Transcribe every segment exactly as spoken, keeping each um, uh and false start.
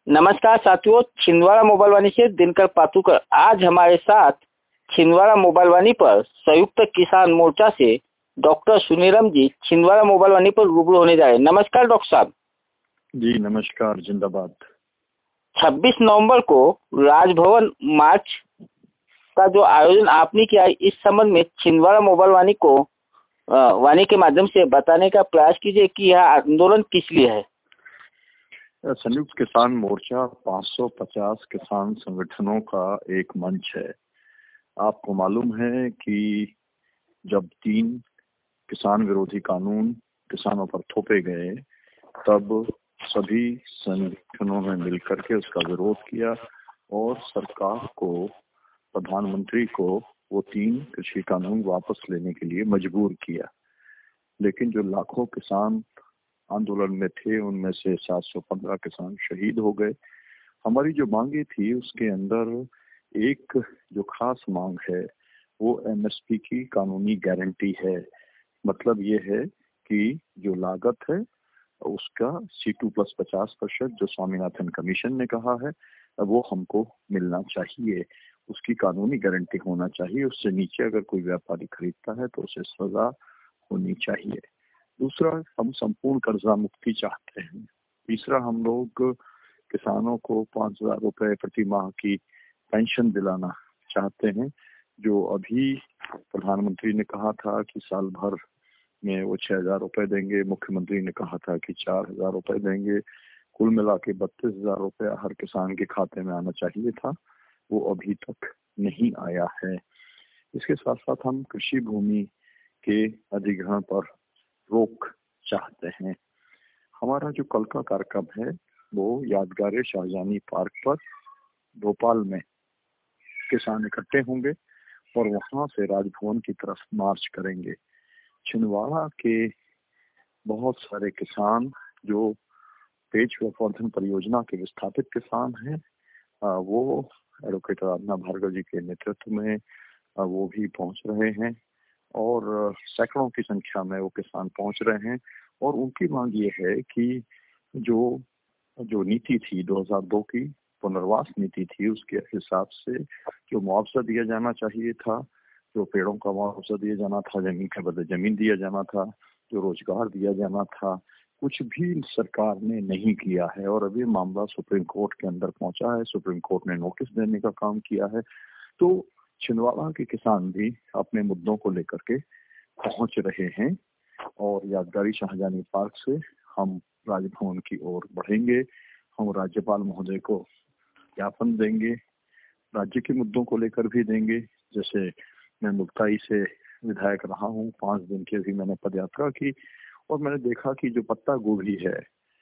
नमस्कार साथियों, छिंदवाड़ा मोबाइल वाणी से दिनकर पातुकर। आज हमारे साथ छिंदवाड़ा मोबाइल वाणी पर संयुक्त किसान मोर्चा से डॉक्टर सुनीरम जी छिंदवाड़ा मोबाइल वाणी पर रूबरू होने जा रहे हैं। नमस्कार डॉक्टर साहब। जी नमस्कार, जिंदाबाद। छब्बीस नवंबर को राजभवन मार्च का जो आयोजन आपने किया है, इस संबंध में छिंदवाड़ा मोबाइल वाणी को वाणी के माध्यम से बताने का प्रयास कीजिए कि यह आंदोलन किस लिए है। संयुक्त किसान मोर्चा पाँच सौ पचास किसान संगठनों का एक मंच है। आपको मालूम है कि जब तीन किसान विरोधी कानून किसानों पर थोपे गए, तब सभी संगठनों ने मिलकर के उसका विरोध किया और सरकार को, प्रधानमंत्री को वो तीन कृषि कानून वापस लेने के लिए मजबूर किया। लेकिन जो लाखों किसान आंदोलन में थे, उनमें से सात सौ पंद्रह किसान शहीद हो गए। हमारी जो मांगे थी उसके अंदर एक जो खास मांग है वो एमएसपी की कानूनी गारंटी है। मतलब ये है कि जो लागत है उसका सी टू प्लस पचास प्रतिशत जो स्वामीनाथन कमीशन ने कहा है वो हमको मिलना चाहिए, उसकी कानूनी गारंटी होना चाहिए। उससे नीचे अगर कोई व्यापारी खरीदता है तो उसे सजा होनी चाहिए। दूसरा, हम संपूर्ण कर्जा मुक्ति चाहते हैं। तीसरा, हम लोग किसानों को पाँच हजार रुपए प्रति माह की पेंशन दिलाना चाहते हैं। जो अभी प्रधानमंत्री ने कहा था कि साल भर में वो छह हजार रुपए देंगे, मुख्यमंत्री ने कहा था कि चार हजार रुपए देंगे, कुल मिला के बत्तीस हजार रुपया हर किसान के खाते में आना चाहिए था, वो अभी तक नहीं आया है। इसके साथ साथ हम कृषि भूमि के अधिग्रहण पर रोक चाहते हैं। हमारा जो कल का कार्यक्रम है वो यादगार शाहजहानी पार्क पर भोपाल में किसान इकट्ठे होंगे और वहां से राजभवन की तरफ मार्च करेंगे। छिंदवाड़ा के बहुत सारे किसान जो पेज वर्धन परियोजना के विस्थापित किसान हैं, वो एडवोकेट आराधना भार्गव जी के नेतृत्व में वो भी पहुंच रहे हैं और सैकड़ों की संख्या में वो किसान पहुंच रहे हैं। और उनकी मांग ये है कि जो जो नीति थी दो हज़ार दो की पुनर्वास नीति थी, उसके हिसाब से जो मुआवजा दिया जाना चाहिए था, जो पेड़ों का मुआवजा दिया जाना था, जमीन के बदले जमीन दिया जाना था, जो रोजगार दिया जाना था, कुछ भी सरकार ने नहीं किया है। और अभी मामला सुप्रीम कोर्ट के अंदर पहुंचा है। सुप्रीम कोर्ट ने नोटिस देने का काम किया है। तो छिंदवाड़ा के किसान भी अपने मुद्दों को लेकर के पहुंच रहे हैं और यादगारी शाहजहानी पार्क से हम राजभवन की ओर बढ़ेंगे। हम राज्यपाल महोदय को ज्ञापन देंगे, राज्य के मुद्दों को लेकर भी देंगे। जैसे मैं मुक्ताई से विधायक रहा हूँ, पांच दिन की भी मैंने पदयात्रा की और मैंने देखा कि जो पत्ता गोभी है,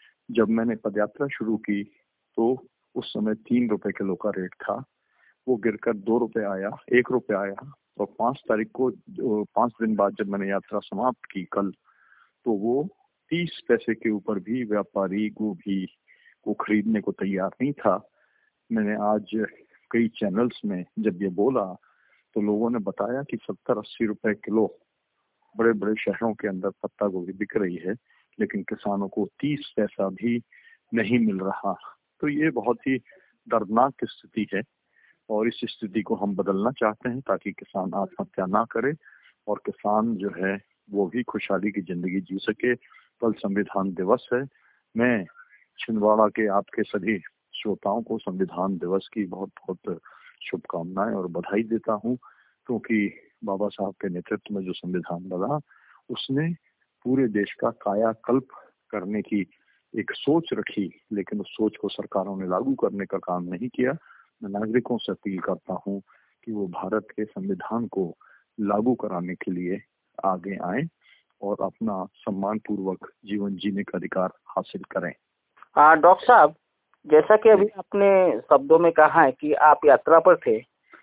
जब मैंने पदयात्रा शुरू की तो उस समय तीन रुपए किलो का रेट था, वो गिरकर दो रुपए आया, एक रुपए आया। और पांच तारीख को, पांच दिन बाद जब मैंने यात्रा समाप्त की कल, तो वो तीस पैसे के ऊपर भी व्यापारी गोभी को खरीदने को तैयार नहीं था। मैंने आज कई चैनल्स में जब ये बोला तो लोगों ने बताया कि सत्तर अस्सी रुपए किलो बड़े बड़े शहरों के अंदर पत्ता गोभी बिक रही है, लेकिन किसानों को तीस पैसा भी नहीं मिल रहा। तो ये बहुत ही दर्दनाक स्थिति है और इस स्थिति को हम बदलना चाहते हैं ताकि किसान आत्महत्या ना करे और किसान जो है वो भी खुशहाली की जिंदगी जी सके। कल संविधान दिवस है। मैं छिंदवाड़ा के आपके सभी श्रोताओं को संविधान दिवस की बहुत बहुत शुभकामनाएं और बधाई देता हूं, क्योंकि बाबा साहब के नेतृत्व में जो संविधान बना उसने पूरे देश का कायाकल्प करने की एक सोच रखी, लेकिन उस सोच को सरकारों ने लागू करने का काम नहीं किया। मैं नागरिकों से अपील करता हूं कि वो भारत के संविधान को लागू कराने के लिए आगे आए और अपना सम्मान पूर्वक जीवन जीने का अधिकार हासिल करें। हाँ डॉक्टर साहब, जैसा कि अभी आपने शब्दों में कहा है कि आप यात्रा पर थे,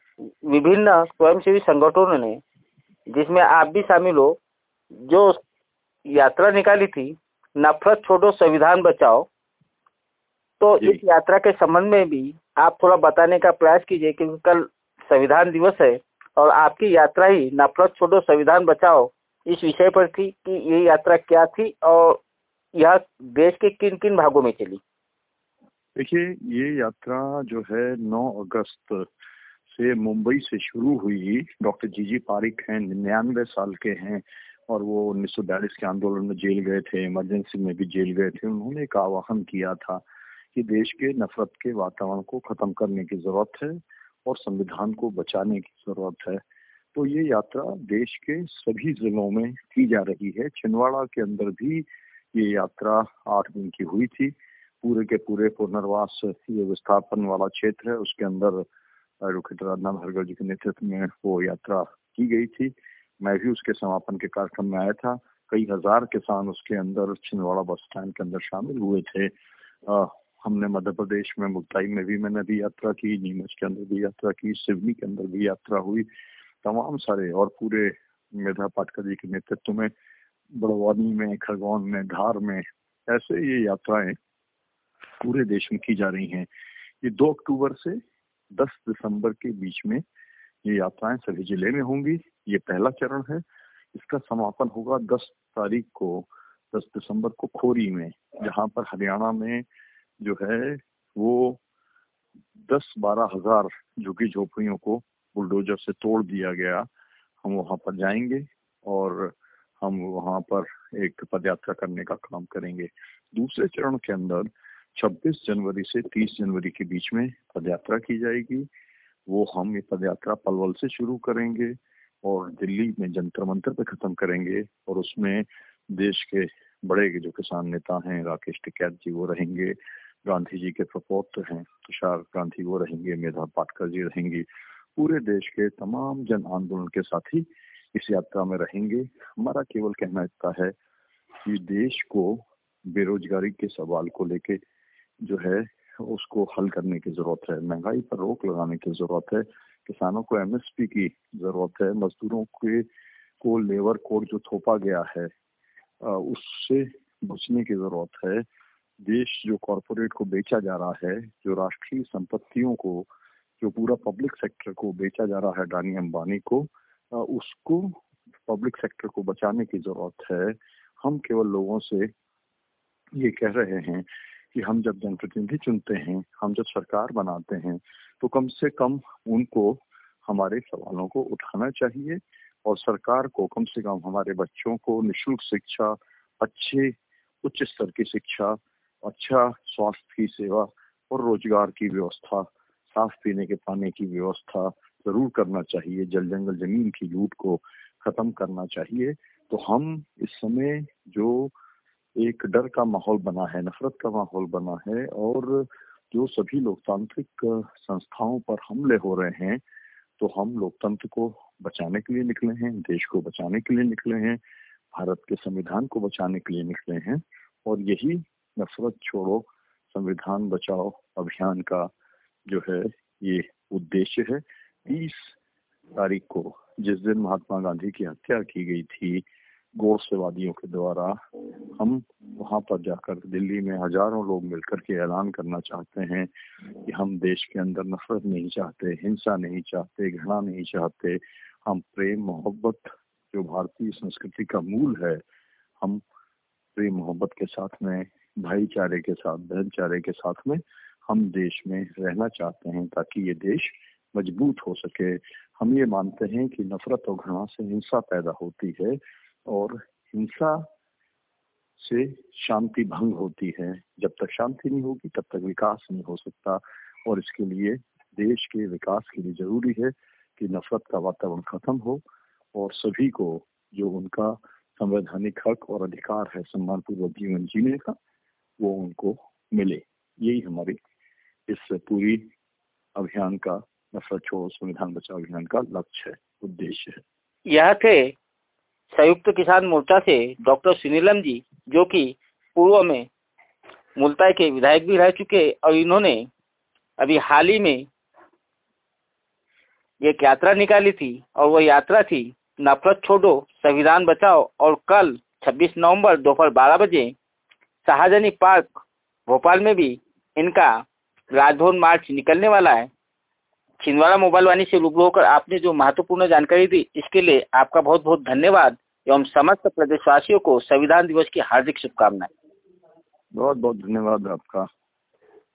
विभिन्न स्वयंसेवी संगठनों ने, जिसमें आप भी शामिल हो, जो यात्रा निकाली थी नफरत छोड़ो संविधान बचाओ, तो इस यात्रा के संबंध में भी आप थोड़ा बताने का प्रयास कीजिए, क्योंकि कल संविधान दिवस है और आपकी यात्रा ही नफरत छोड़ो संविधान बचाओ इस विषय पर थी कि ये यात्रा क्या थी और यह देश के किन किन भागों में चली। देखिए, ये यात्रा जो है नौ अगस्त से मुंबई से शुरू हुई। डॉक्टर जी जी पारिक हैं, निन्यानवे साल के हैं और वो उन्नीस सौ बयालीस के आंदोलन में जेल गए थे, इमरजेंसी में भी जेल गए थे। उन्होंने एक आह्वान किया था कि देश के नफरत के वातावरण को खत्म करने की जरूरत है और संविधान को बचाने की जरूरत है। तो ये यात्रा देश के सभी जिलों में की जा रही है। छिंदवाड़ा के अंदर भी ये यात्रा आठ दिन की हुई थी। पूरे के पूरे पुनर्वास ये विस्थापन वाला क्षेत्र है, उसके अंदर एडवोकेट राधा भार्गव जी के नेतृत्व में वो यात्रा की गई थी। मैं भी उसके समापन के कार्यक्रम में आया था। कई हजार किसान उसके अंदर छिंदवाड़ा बस स्टैंड के अंदर शामिल हुए थे। आ, हमने मध्य प्रदेश में मुक्ताई में भी मैंने भी यात्रा की, नीमच के अंदर भी यात्रा की, सिवनी के अंदर भी यात्रा हुई। तमाम सारे और पूरे मेधा पाटकर जी के नेतृत्व में बड़वानी में, खरगोन में, धार में, ऐसे ये यात्राएं पूरे देश में की जा रही हैं। ये दो अक्टूबर से दस दिसंबर के बीच में ये यात्राएं सभी जिले में होंगी। ये पहला चरण है। इसका समापन होगा दस तारीख को, दस दिसंबर को खोरी में, जहां पर हरियाणा में जो है वो दस बारह हजार झुग्गी झोपड़ियों को बुलडोजर से तोड़ दिया गया। हम वहां पर जाएंगे और हम वहां पर एक पदयात्रा करने का काम करेंगे। दूसरे चरण के अंदर छब्बीस जनवरी से तीस जनवरी के बीच में पदयात्रा की जाएगी। वो हम ये पदयात्रा पलवल से शुरू करेंगे और दिल्ली में जंतर मंतर पे खत्म करेंगे। और उसमें देश के बड़े जो किसान नेता हैं, राकेश टिकैत जी वो रहेंगे, गांधी जी के प्रपौत्र हैं तुषार गांधी वो रहेंगे, मेधा पाटकर जी रहेंगी। पूरे देश के तमाम जन आंदोलन के साथी इस यात्रा में रहेंगे। हमारा केवल कहना इतना है कि देश को बेरोजगारी के सवाल को लेके जो है उसको हल करने की जरूरत है। महंगाई पर रोक लगाने की जरूरत है। किसानों को एमएसपी की जरूरत है। मजदूरों के को लेबर कोड जो थोपा गया है उससे बचने की जरूरत है। देश जो कॉरपोरेट को बेचा जा रहा है, जो राष्ट्रीय संपत्तियों को, जो पूरा पब्लिक सेक्टर को बेचा जा रहा है अडानी अंबानी को, उसको पब्लिक सेक्टर को बचाने की जरूरत है। हम केवल लोगों से ये कह रहे हैं कि हम जब जनप्रतिनिधि चुनते हैं, हम जब सरकार बनाते हैं, तो कम से कम उनको हमारे सवालों को उठाना चाहिए और सरकार को कम से कम हमारे बच्चों को निःशुल्क शिक्षा, अच्छे उच्च स्तर की शिक्षा, अच्छा स्वास्थ्य की सेवा और रोजगार की व्यवस्था, साफ पीने के पानी की व्यवस्था जरूर करना चाहिए। जल जंगल जमीन की लूट को खत्म करना चाहिए। तो हम इस समय जो एक डर का माहौल बना है, नफरत का माहौल बना है और जो सभी लोकतांत्रिक संस्थाओं पर हमले हो रहे हैं, तो हम लोकतंत्र को बचाने के लिए निकले हैं, देश को बचाने के लिए निकले हैं, भारत के संविधान को बचाने के लिए निकले हैं। और यही नफरत छोड़ो संविधान बचाओ अभियान का जो है ये उद्देश्य है। तीस तारीख को जिस दिन महात्मा गांधी की हत्या की गई थी गोरसेवादियों के द्वारा, हम वहां पर जाकर दिल्ली में हजारों लोग मिलकर के ऐलान करना चाहते हैं कि हम देश के अंदर नफरत नहीं चाहते, हिंसा नहीं चाहते, घृणा नहीं चाहते। हम प्रेम मोहब्बत जो भारतीय संस्कृति का मूल है, हम प्रेम मोहब्बत के साथ में, भाईचारे के साथ, बहनचारे के साथ में हम देश में रहना चाहते हैं ताकि ये देश मजबूत हो सके। हम ये मानते हैं कि नफरत और घृणा से हिंसा पैदा होती है और हिंसा से शांति भंग होती है। जब तक शांति नहीं होगी तब तक विकास नहीं हो सकता। और इसके लिए देश के विकास के लिए जरूरी है कि नफरत का वातावरण खत्म हो और सभी को जो उनका संवैधानिक हक और अधिकार है सम्मानपूर्वक जीवन जीने का, वो उनको मिले। यही हमारी इस पूरी अभियान का, नफरत छोड़ो संविधान बचाओ अभियान का लक्ष्य है, उद्देश्य है। यह थे संयुक्त किसान मोर्चा से डॉक्टर सुनीलम जी, जो कि पूर्व में मुल्ताई के विधायक भी रह चुके और इन्होंने अभी हाल ही में एक यात्रा निकाली थी और वह यात्रा थी नफरत छोड़ो संविधान बचाओ। और कल छब्बीस नवंबर दोपहर बारह बजे शाहजनी पार्क भोपाल में भी इनका राजभवन मार्च निकलने वाला है। छिंदवाड़ा मोबाइल वाणी से रूबरू होकर आपने जो महत्वपूर्ण जानकारी दी, इसके लिए आपका बहुत बहुत धन्यवाद एवं समस्त प्रदेशवासियों को संविधान दिवस की हार्दिक शुभकामनाएं। बहुत बहुत धन्यवाद आपका।